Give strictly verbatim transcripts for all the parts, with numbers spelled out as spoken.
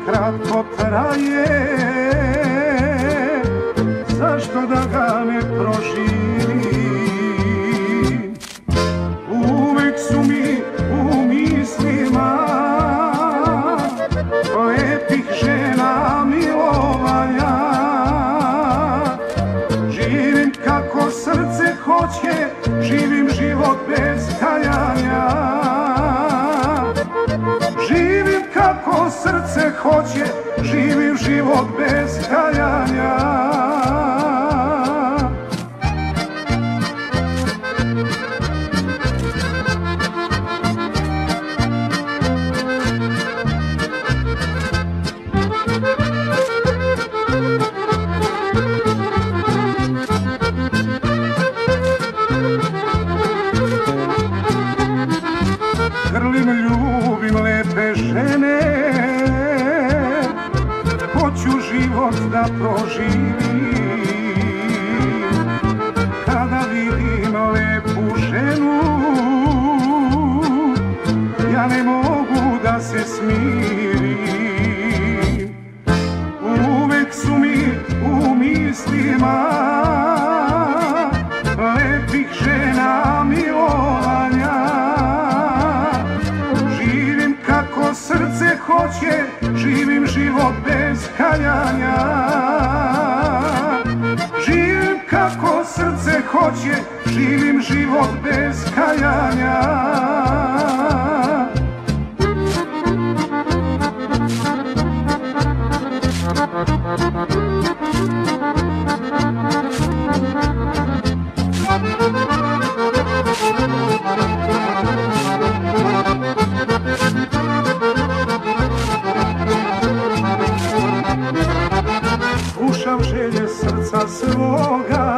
kratko traje, zašto da ga ne proživim? Uvek su mi u mislima lepih žena milovanja. Živim kako srce hoće, živim život bez kajanja. Živim kako srce hoće, živim život bez kajanja. Grlim, ljubim lepe žene, hoću život da proživim. Kada vidim lepu ženu, ja ne mogu da se smirim. Uvek su mi u mislima lepih žena milovanja. Srce hoće, živim život bez kajanja. Živim kako srce hoće, živim život bez kajanja. Slušam želje srca svoga,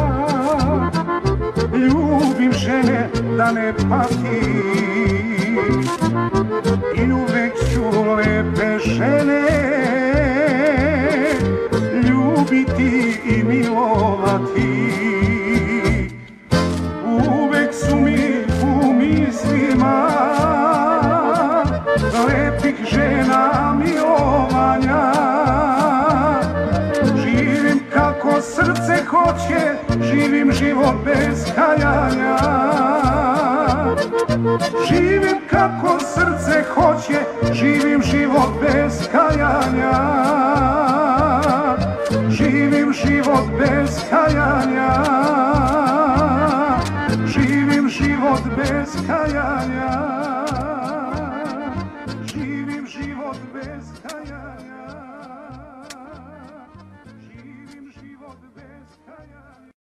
ljubim žene da ne patim. I uvek ću lepe žene ljubiti i milovati. Uvek su mi u mislima lepih žena milovanja. Živim kako srce hoće, živim život bez kajanja. Živim kako srce hoće, živim život bez kajanja.